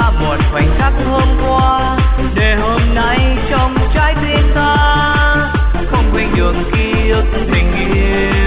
ta một khoảnh khắc hôm qua, để hôm nay trong trái tim ta không quên được ký ức bình yên.